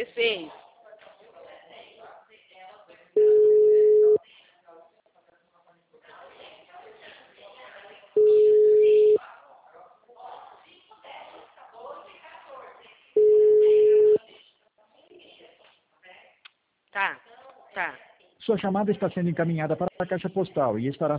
16. Tá. Sua chamada está sendo encaminhada para a caixa postal e estará